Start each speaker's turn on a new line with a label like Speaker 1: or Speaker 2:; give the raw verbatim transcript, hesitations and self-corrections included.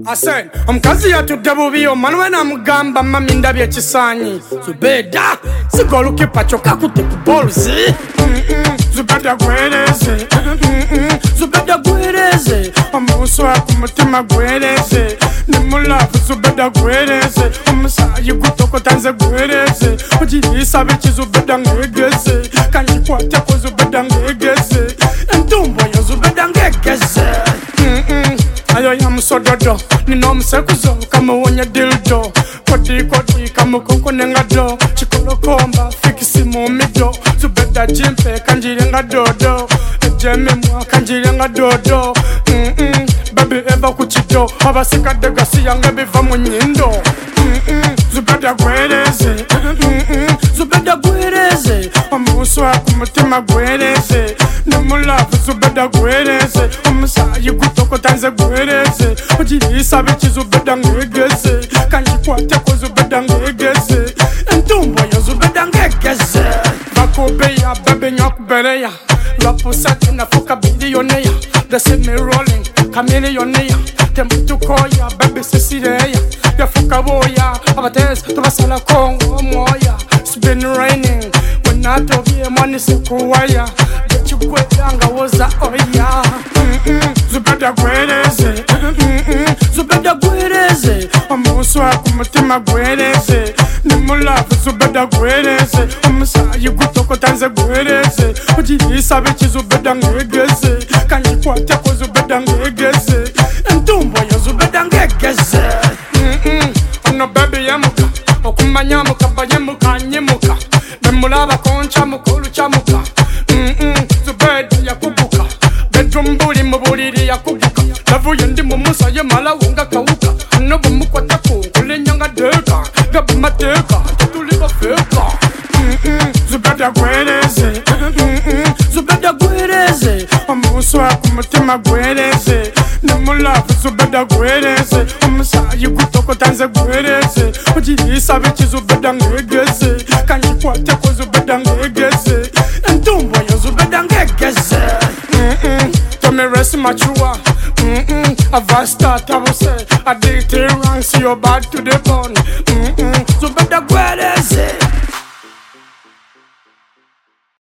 Speaker 1: I said, omukazi yatudde bubi omwana we namugamba mami ndabye ekisaanyi Zubeda sigolukipa kyokka kutte ku boluzi Zubeda gwereze Zubeda gwereze omuswa ku mutima gwereze ne mulavu Zubeda gwereze omusaayi gutokotanze gwereze ogiriisa biki Zubeda ngegeze kanjikwateko Zubeda ngegeze entumbo yo Zubeda ngegeze ayo ya musododo nino musekuzo kamuwonya dildo kodi kodi kamukonko nengado chikolokomba fikisi mu mido Zubeda jimpe kanjirenga dodo ejeme mwa kanjirenga dodo mm -mm. Baby eva kuchido abasikade gasi yange biva mu nyindo mm -mm. Zubeda gwereze mm -mm. Zubeda gwereze omuswa ku mutima gwereze nemulavu Zubeda gwereze omusaayi gutokotanze gwereze ogiriisa biki Zubeda ngegeze kanjikwateko Zubeda ngegeze entumbo yo Zubeda ngegeze bakubeya bebe nyakubereya lwapusati nafuka biliyoneya they see me rolling chameleoneya tembutukoya bebe sisireya yafuka boya abatezi tubasala kongo moya it's been raining when I told you money sikuwaya chikuwanga woza oya Zubeda gwereze Zubeda gwereze omuswa ku mutima gwereze nemulavu Zubeda gwereze omusaayi gutokotanze gwereze ogiriisa biki Zubeda ngegeze kanjikwateko Zubeda ngegeze entumbo yo Zubeda ngegeze ono baby yemuka okumanya mukaba yemuka nyemuka nemulaba koncha mukulu kyamuka Zubeda yakubuka bedroom buli mu buliri yakubuka lavuye ndi mu musaayi malawunga kawuka nobu mukwatako kulenyanga deka gabu mateka tuli bafeka Zubeda gwereze Zubeda gwereze omuswa ku mutima gwereze nemulavu Zubeda gwereze omusaayi gutokotanze gwereze ogiriisa biki Zubeda ngegeze kanjikwateko Zubeda ngegeze entumbo yo Zubeda ngegeze Tome rest machua Avasta tabuse Addicted ranks you're bad to the bone Zubeda gwereze